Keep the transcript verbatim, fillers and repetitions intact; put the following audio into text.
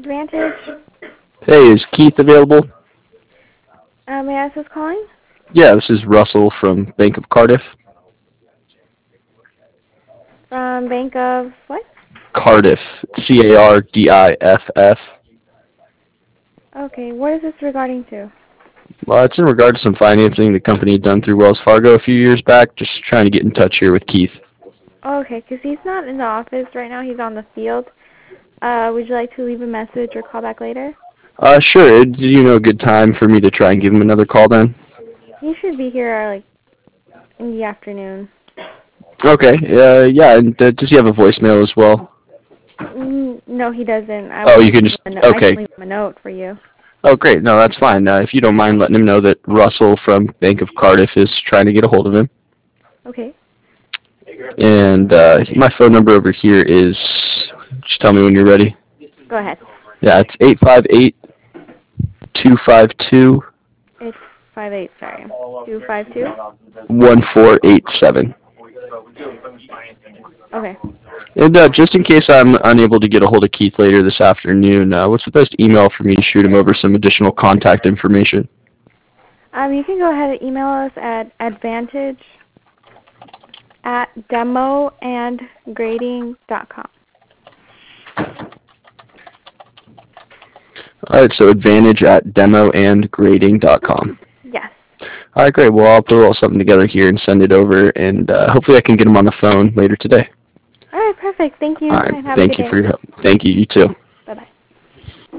Advantage. Hey, is Keith available? Uh, may I ask who's calling? Yeah, this is Russell from Bank of Cardiff. From Bank of what? Cardiff, C A R D I F F. Okay, what is this regarding to? Well, it's in regard to some financing the company had done through Wells Fargo a few years back. Just trying to get in touch here with Keith. Okay, because he's not in the office right now. He's on the field. Uh, would you like to leave a message or call back later? Uh, sure. Do you know a good time for me to try and give him another call then? He should be here uh, like in the afternoon. Okay. Uh, yeah. And uh, does he have a voicemail as well? Mm, no, he doesn't. I Oh, will you leave can him just. a no- I can Okay. leave him a note for you. Oh, great. No, that's fine. Uh, if you don't mind letting him know that Russell from Bank of Cardiff is trying to get a hold of him. Okay. And uh, my phone number over here is. Just tell me when you're ready. Go ahead. Yeah, it's eight five eight, two five two, Eight five eight. Sorry. Two five two. one four eight seven. Okay. And uh, just in case I'm unable to get a hold of Keith later this afternoon, uh, what's the best email for me to shoot him over some additional contact information? Um, you can go ahead and email us at advantage at demoandgrading dot com. All right, so advantage at demoandgrading dot com. Yes. All right, great. Well, I'll put a little something together here and send it over, and uh, hopefully I can get him on the phone later today. All right, perfect. Thank you, All and right, have a thank good you day. for your help. Thank you. You too.